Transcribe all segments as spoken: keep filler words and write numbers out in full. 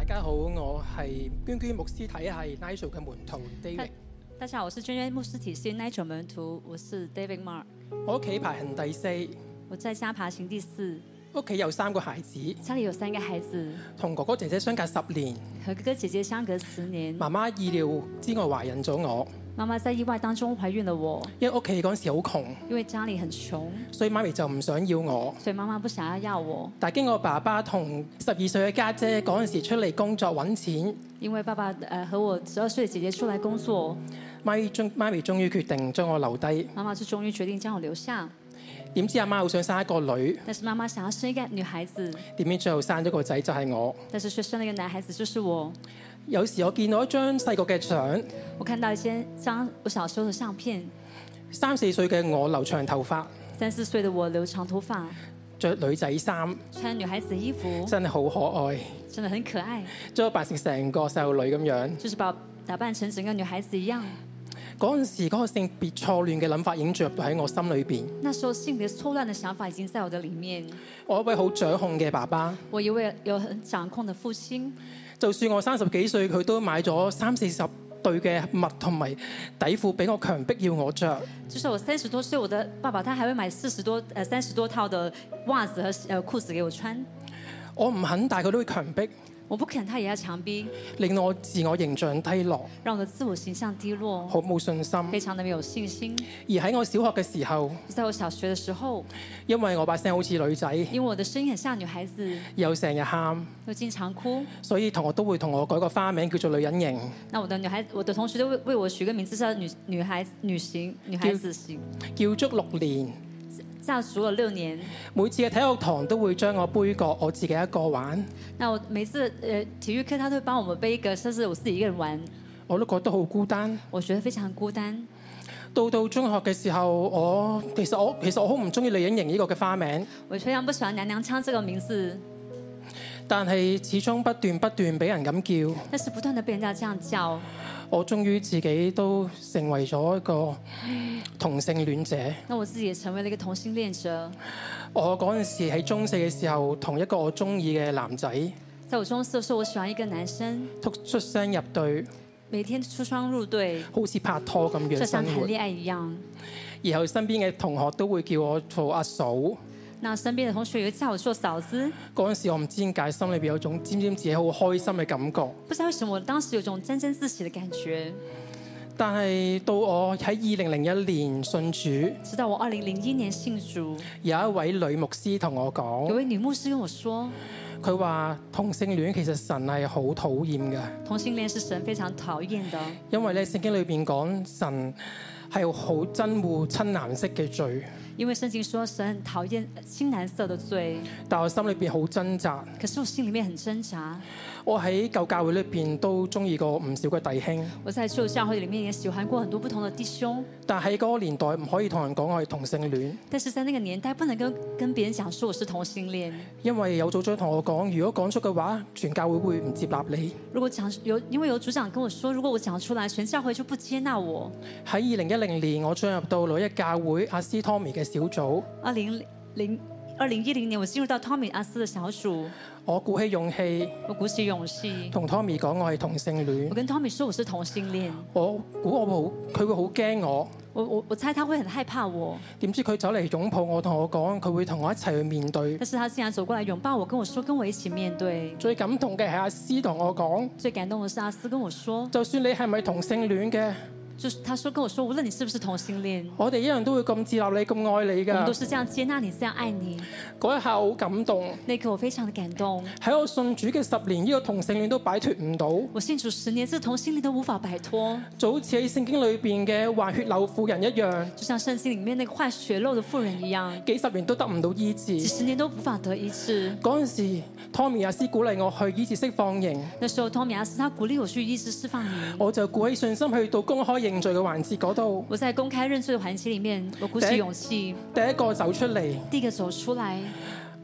家好，我係娟娟牧師體系 Nigel 嘅門徒 David。 大家好，我是娟娟牧師體系 Nigel 門徒，我是 David Mark。 我屋企排行第四， 我在家爬行第四。 屋企有三個孩子， 家裡有三個孩子， 同哥哥姐姐相隔十年， 和哥哥姐姐相隔十年。 媽媽意料之外懷孕咗我。 媽媽在意外當中懷孕了我， 因為屋企嗰陣時好窮， 因為家裡很窮， 所以媽咪就唔想要我。 所以媽媽不想要要我。 但係經過爸爸同十二歲嘅家姐嗰陣時出嚟工作揾錢， 因為爸爸呃和我十二歲嘅姐姐出來工作， 媽咪終媽咪終於決定將我留低。 媽媽就終於決定將我留下。 點知阿媽好想生一個女， 但是媽媽想要生一個女孩子， 點知最後生咗個仔就係我。 但是卻生了一個男孩子，就是我。 有時我見到一張細個嘅相， 我看到一些張我小時候的相片， 三四歲嘅我留長頭髮， 三四歲的我留長頭髮， 着女仔衫， 穿女孩子的衣服， 真係好可愛， 真的很可愛， 將我扮成成個細路女咁樣， 就是把我打扮成整個女孩子一樣。 嗰陣時嗰個性別錯亂嘅諗法已經進入到喺我心裏邊。 那時候性別錯亂的想法已經在我的裡面。 我一位好掌控嘅爸爸， 我一位有很掌控的父親， 就算我三十幾歲，佢都買咗三四十對嘅襪同埋底褲俾我，強迫要我着。 就是我三十多歲，我的爸爸他還會買四十多、呃三十多套的襪子和呃褲子給我穿。 我唔肯，但係佢都會強迫。 我不肯，他也要強逼， 令我自我形象低落， 讓我的自我形象低落， 好冇信心， 非常的沒有信心。 而喺我小學嘅時候， 在我小學的時候， 因為我把聲好似女仔， 因為我的聲音很像女孩子， 又成日喊， 又經常哭， 所以同學都會同我改個花名叫做女人型。 那我的女孩，我的同學都為為我取個名字叫女女孩女型女孩子型， 叫足六年。 教足了六年， 每次嘅體育堂都會將我杯葛，我自己一個玩。 那我每次呃體育課，他都會幫我們背一個，甚至我自己一個人玩， 我都覺得好孤單。 我覺得非常孤單。 到到中學嘅時候，我其實我其實我好唔中意女人型呢個嘅花名， 我非常不喜歡娘娘腔這個名字， 但係始終不斷不斷俾人咁叫。 但是不斷地被人家這樣叫， 我終於自己都成為咗一個同性戀者。 那我自己也成為了一個同性戀者。 我嗰陣時喺中四嘅時候，同一個我中意嘅男仔， 在我中四的時候，我喜歡一個男生， 出雙入對， 每天出雙入對， 好似拍拖咁樣就像生活。 談戀愛一樣。 然後身邊嘅同學都會叫我做阿嫂。 那身邊的同學有叫我做嫂子。 嗰陣時我唔知點解心裏邊有種沾沾自喜好開心嘅感覺。 不知道為什麼我當時有種沾沾自喜的感覺。 但係到我喺二零零一年信主， 直到我二零零一年信主， 有一位女牧師同我有講， 位女牧師跟我說， 佢話同性戀其實神係好討厭嘅， 同性戀是神非常討厭的， 因為咧聖經裏邊講神係好憎惡親藍色嘅罪。 因為聖經說神很討厭青藍色的罪， 但我心裏邊好掙扎。 可是我心裡面很掙扎。 我喺舊教會裏邊都中意過唔少嘅弟兄， 我在舊教會裡面也喜歡過很多不同的弟兄， 但喺嗰個年代唔可以同人講我係同性戀， 但是在那個年代不能跟跟別人講說我是同性戀， 因為有組長同我講，如果講出嘅話，全教會會唔接納你。 如果講有，因為有組長跟我說，如果我講出來，全教會就不接納我。 喺二零一零年，我進入到女一教會阿斯 Tommy 嘅小組。 二零零二零一零年，我進入到 Tommy 阿斯的小組。 我鼓起勇氣， 我鼓起勇氣同 Tommy 講我係同性戀。 我跟 Tommy 說我是同性戀。 我估我會好，佢會好驚我。 我我我猜他會很害怕我。 點知佢走嚟擁抱我，同我講佢會同我一齊去面對。 但是他竟然走過來擁抱我，跟我說跟我一起面對。 最感動嘅係阿斯同我講， 最感動的是阿斯跟我說， 就算你係咪同性戀嘅， 就是他說跟我說，無論你是不是同性戀， 我哋一樣都會咁接納你、咁愛你㗎。 我們都是這樣接納你、這樣愛你。 嗰一下好感動， 那一刻我非常的感動。 喺我信主嘅十年，呢個同性戀都擺脫唔到。 我信主十年，這個同性戀都無法擺脫。 就好似喺聖經裏邊嘅患血漏婦人一樣， 就像聖經裡面那個患血漏的婦人一樣， 幾十年都得唔到醫治， 幾十年都無法得醫治。 嗰陣時，Tommy 阿斯鼓勵我去醫治釋放營。 那時候 Tommy 阿斯他鼓勵我去醫治釋放營， 我就鼓起信心去到公開認罪嘅環節嗰度。 我在公開認罪嘅環節裡面，我鼓起勇氣， 第一個走出嚟， 第一個走出來。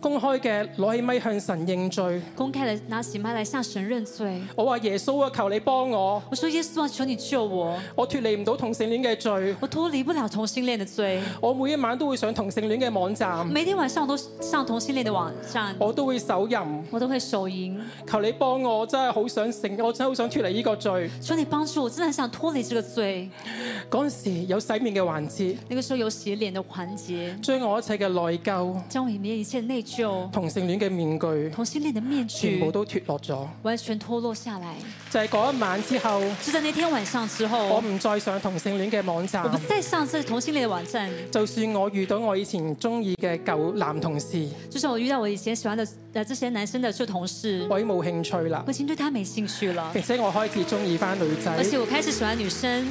公開嘅攞起咪向神認罪。 公開的拿起麥來向神認罪。 我話耶穌啊，求你幫我， 我說耶穌啊，求你救我， 我脫離唔到同性戀嘅罪， 我脫離不了同性戀的罪。 我每一晚都會上同性戀嘅網站， 每天晚上我都上同性戀的網站， 我都會手淫， 我都會手淫。 求你幫我，我真係好想成，我真係好想脫離呢個罪。 求你幫助我，真的很想脫離這個罪。 嗰陣時有洗面嘅環節， 那個時候有洗臉的環節， 將我一切嘅內疚、 將我裡面一切內疚、 同性戀嘅面具、 同性戀的面具全部都脫落咗。 完全脫落下來。 就係嗰一晚之後， 就在那天晚上之我後， 唔再上同性戀嘅網站我。不再上這同性戀的網站。 就算我遇到我以前中意嘅舊男同事， 就算我遇到我以前喜歡的呃這些男生的舊同事， 我已經冇興趣啦我，已經對他沒興趣了， 並且我開始中意翻女仔。 而且我開始喜歡女生。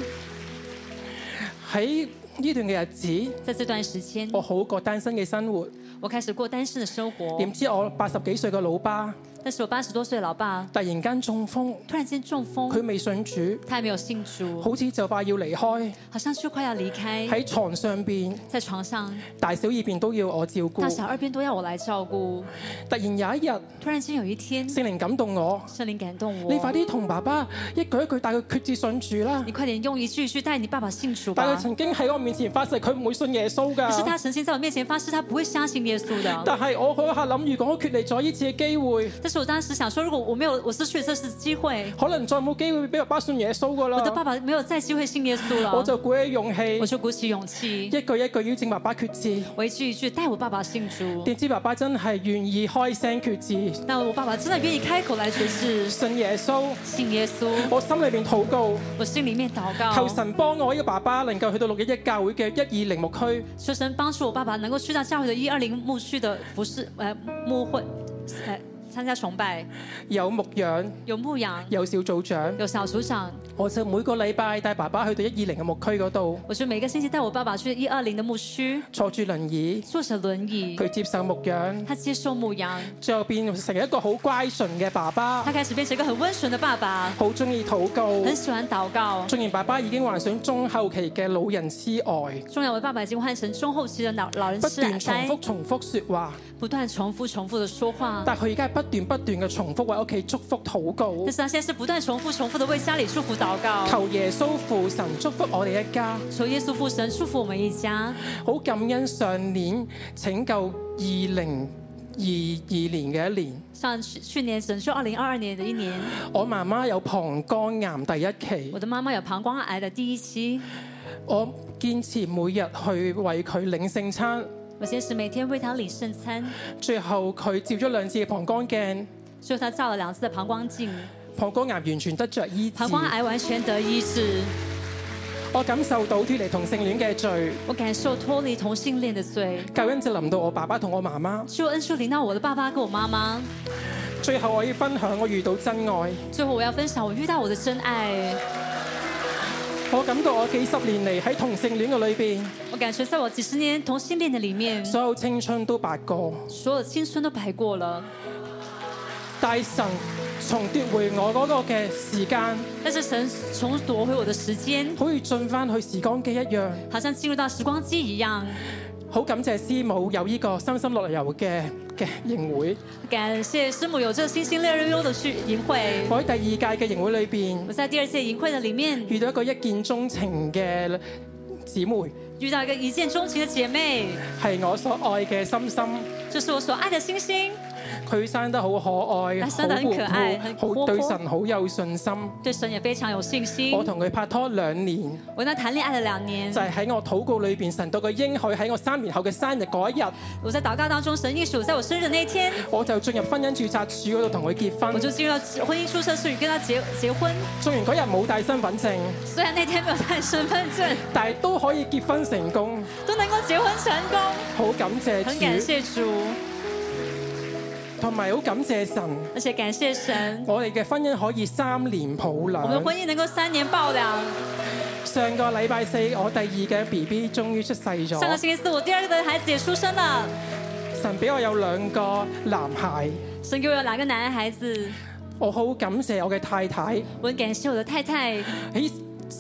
喺呢段嘅日子， 在這段時間， 我好過單身嘅生活。 我開始過單身的生活。 點知我八十幾歲嘅老爸但是我八十多歲的老爸突然間中風， 突然間中風， 佢未信主， 他還沒有信主， 好似就快要離開， 好像就快要離開， 喺床上邊， 在床上大小二便都要我照大小顧。 二邊都要我來照顧。 突然有一日， 突然間有一天， 聖靈感動我， 聖靈感動我， 你快啲同爸爸一句一句帶佢決志信主啦。 你快點用一句一句帶你爸爸信主吧。 但佢曾經喺我面前發誓，佢唔會信耶穌可是㗎。 他曾經在我面前發誓，他不會相信耶穌的。 但係我嗰下諗，如果我脫離咗呢次嘅機會， 但是我當時想說，如果我沒有我失去了這次機會， 可能再冇機會俾爸爸信耶穌㗎啦。 我的爸爸沒有再機會信耶穌了。 我就鼓起勇氣， 我就鼓起勇氣， 一句一句邀請爸爸決志。 我一句一句帶我爸爸信主。 點知爸爸真係願意開聲決志， 那我爸爸真的願意開口來決志， 信耶穌。 信耶穌。 我心裏邊禱告， 我心裡面禱告， 求神幫我呢個爸爸能夠去到六一一教會嘅一二零牧區， 求神幫助我爸爸能夠去到教會的一二零牧區的服侍，呃，牧會，呃，參加崇拜， 有牧養， 有牧養， 有小組長。 有小組長。 我就每個禮拜帶爸爸去到一二零嘅牧區嗰度， 我就每個星期帶我爸爸去一二零的牧區， 坐住輪椅， 坐着輪椅， 佢接受牧養， 他接受牧養， 最後變成一個好乖順嘅爸爸， 他開始變成一個很溫順的爸爸， 好中意禱告。 很喜歡禱告。 縱然爸爸已經患上中後期嘅老人痴呆， 重要，我爸爸已經換成中後期的老老人不痴斷重呆， 複重複説話， 不斷重複重複的說話。 但佢而家係不斷不斷嘅重複為屋企祝福禱告但，是他現在是不斷重複重複的為家裡祝福禱告， 求耶穌父神祝福我哋一家。 求耶穌父神祝福我們一家。 好感恩上年拯救二零二二年嘅一年， 上去去年拯救二零二二年的一年， 我媽媽有膀胱癌第一期我，的媽媽有膀胱癌的第一期， 我堅持每日去為佢領聖餐， 我堅持每天為他領聖餐。 最後佢照咗兩次嘅膀胱鏡， 最後他照了兩次的膀胱鏡， 膀胱癌完全得着醫治膀。胱癌完全得醫治。 我感受到脫離同性戀嘅罪， 我感受脫離同性戀的罪， 救恩就臨到我爸爸同我媽媽。 救恩就臨到我的爸爸跟我媽媽。 最後我要分享我遇到真愛， 最後我要分享我遇到我的真愛。 我感覺我幾十年嚟喺同性戀嘅裏邊， 我感覺在我幾十年同性戀的裡面， 所有青春都白過， 所有青春都白過了。 大神重奪回我嗰個嘅時間， 但是神重奪回我的時間， 好似進翻去時光機一樣。 好像進入到時光機一樣。 好感謝師母有呢個心心樂遊嘅嘅營會。 感謝師母有這個星星樂悠悠的去營會。 我喺第二屆嘅營會裏邊我在第二屆營會的裡面遇到一個一見鍾情嘅姊妹， 遇到一個一見鍾情的姐妹， 係我所愛嘅心心。 就是我所愛的星星。 佢生得好可愛，好她生得很活可愛很潑， 活潑好對神好有信心。 對神也非常有信心。 我同佢拍拖兩年， 我跟他談戀愛了兩年， 就係喺我禱告裏邊，神到個應許喺我三年後嘅生日嗰一日， 我在禱告當中，神應許我在我生日那一天， 我就進入婚姻註冊處嗰度同佢結我婚。 就進入到婚姻註冊處跟他結結婚。 縱然嗰日冇帶身份證， 雖然那天沒有帶身份證， 但係都可以結婚成功。 都能夠結婚成功， 好感謝很感主， 謝主， 同埋好感謝神， 而且感謝神， 我哋嘅婚姻可以三年抱我們的兩。 婚姻能夠三年抱兩。 上個禮拜四，我第二嘅 B B 終於出世咗。 上個星期四，我第二個的孩子也出生了。 神俾我有兩個男孩， 神給我有兩個男孩子， 我好感謝我嘅太太我很感謝我的太太。 喺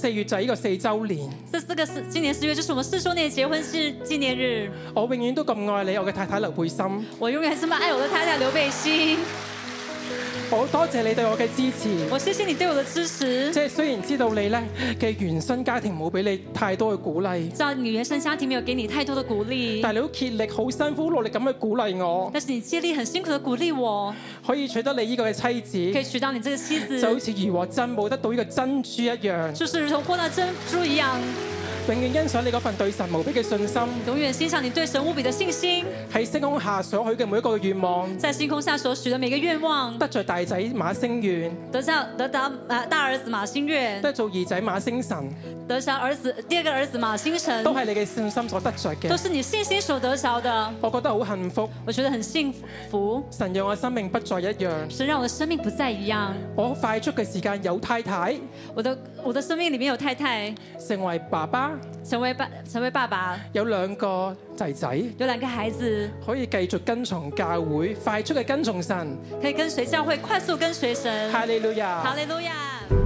四月就係呢個四週年， 這四個是今年四月，就是我們四週年結婚日紀念日。 我永遠都咁愛你，我嘅太太劉佩心。 我永遠這麼愛我的太太劉佩欣。 好多謝你對我嘅支持。 我謝謝你對我的支持。 即係雖然知道你咧嘅原生家庭冇俾你太多嘅鼓勵， 知道你原生家庭沒有給你太多的鼓勵， 但係你好竭力、好辛苦、努力咁去鼓勵我， 但是你竭力很辛苦的鼓勵我， 可以娶得你呢個嘅妻子， 可以娶到你這個妻子， 就好似如獲珍寶得到呢個珍珠一樣， 就是如同獲到珍珠一樣。 永遠欣賞你嗰份對神無比嘅信心， 永遠欣賞你對神無比的信心， 喺星空下所許嘅每一個願望， 在星空下所許的每個願望， 得着大仔馬星願， 得到得到啊大兒子馬星月， 得做二仔馬星神， 得着兒子第二個兒子馬星神， 都係你嘅信心所得着嘅， 都是你信心所得着的。 我覺得好幸福， 我覺得很幸福。 神讓我生命不再一樣， 神讓我的生命不再一樣。 我快速嘅時間有太太， 我的我的生命裡面有太太， 成為爸爸， 成為爸成為爸爸， 有兩個仔仔， 有兩個孩子， 可以繼續跟從教會，快速嘅跟從神。 可以跟隨教會，快速跟隨神。 哈利路亞， 哈利路亞。